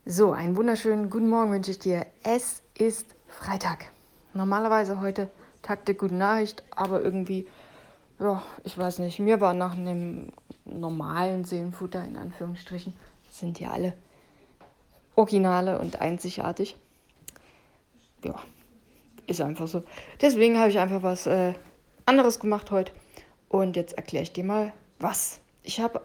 So, einen wunderschönen guten Morgen wünsche ich dir. Es ist Freitag. Normalerweise heute Tag der guten Nachricht, aber irgendwie, ja, ich weiß nicht, mir war nach einem normalen Seelenfutter, in Anführungsstrichen, sind ja alle originale und einzigartig. Ja, ist einfach so. Deswegen habe ich einfach was anderes gemacht heute. Und jetzt erkläre ich dir mal, was. Ich habe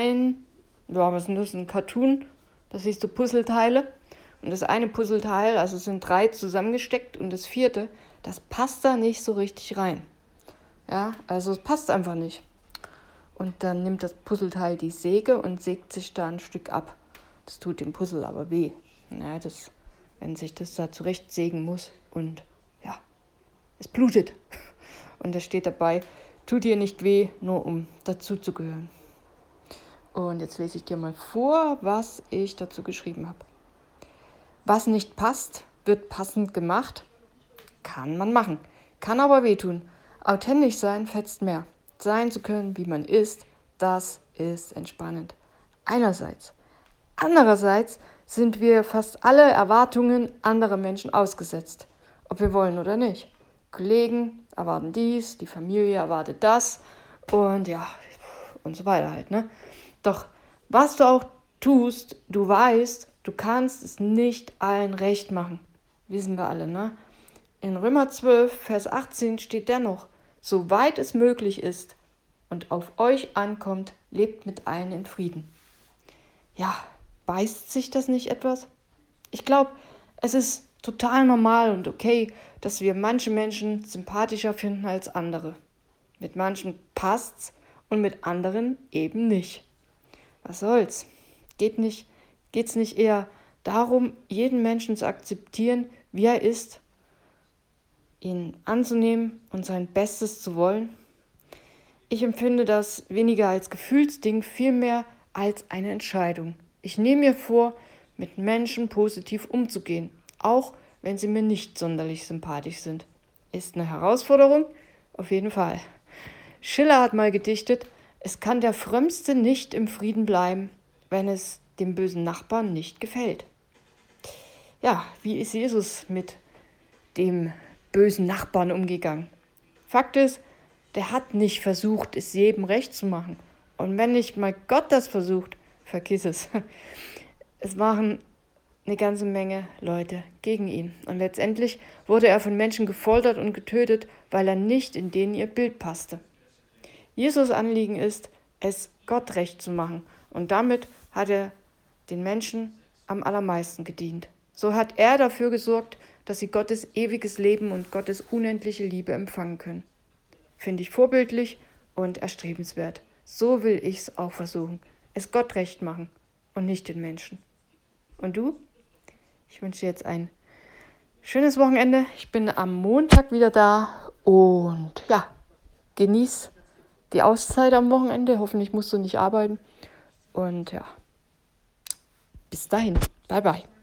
was ist denn das, ein Cartoon, das siehst du Puzzleteile. Und das eine Puzzleteil, also es sind 3 zusammengesteckt und das vierte, das passt da nicht so richtig rein. Ja, also es passt einfach nicht. Und dann nimmt das Puzzleteil die Säge und sägt sich da ein Stück ab. Das tut dem Puzzle aber weh. Ja, wenn sich das da zurechtsägen muss und ja, es blutet. Und da steht dabei, tut dir nicht weh, nur um dazu zu gehören. Und jetzt lese ich dir mal vor, was ich dazu geschrieben habe. Was nicht passt, wird passend gemacht. Kann man machen, kann aber wehtun. Authentisch sein fetzt mehr. Sein zu können, wie man ist, das ist entspannend. Einerseits. Andererseits sind wir fast alle Erwartungen anderer Menschen ausgesetzt. Ob wir wollen oder nicht. Kollegen erwarten dies, die Familie erwartet das und ja, und so weiter halt, ne? Doch was du auch tust, du weißt, du kannst es nicht allen recht machen. Wissen wir alle, ne? In Römer 12, Vers 18 steht dennoch, soweit es möglich ist und auf euch ankommt, lebt mit allen in Frieden. Ja, beißt sich das nicht etwas? Ich glaube, es ist total normal und okay, dass wir manche Menschen sympathischer finden als andere. Mit manchen passt's und mit anderen eben nicht. Was soll's? Geht's nicht eher darum, jeden Menschen zu akzeptieren, wie er ist, ihn anzunehmen und sein Bestes zu wollen? Ich empfinde das weniger als Gefühlsding, vielmehr als eine Entscheidung. Ich nehme mir vor, mit Menschen positiv umzugehen, auch wenn sie mir nicht sonderlich sympathisch sind. Ist eine Herausforderung? Auf jeden Fall. Schiller hat mal gedichtet, es kann der Frömmste nicht im Frieden bleiben, wenn es dem bösen Nachbarn nicht gefällt. Ja, wie ist Jesus mit dem bösen Nachbarn umgegangen? Fakt ist, der hat nicht versucht, es jedem recht zu machen. Und wenn nicht mal Gott das versucht, vergiss es. Es waren eine ganze Menge Leute gegen ihn. Und letztendlich wurde er von Menschen gefoltert und getötet, weil er nicht in denen ihr Bild passte. Jesus' Anliegen ist, es Gott recht zu machen. Und damit hat er den Menschen am allermeisten gedient. So hat er dafür gesorgt, dass sie Gottes ewiges Leben und Gottes unendliche Liebe empfangen können. Finde ich vorbildlich und erstrebenswert. So will ich es auch versuchen. Es Gott recht machen und nicht den Menschen. Und du? Ich wünsche dir jetzt ein schönes Wochenende. Ich bin am Montag wieder da und ja, genieß die Auszeit am Wochenende. Hoffentlich musst du nicht arbeiten. Und ja, bis dahin. Bye, bye.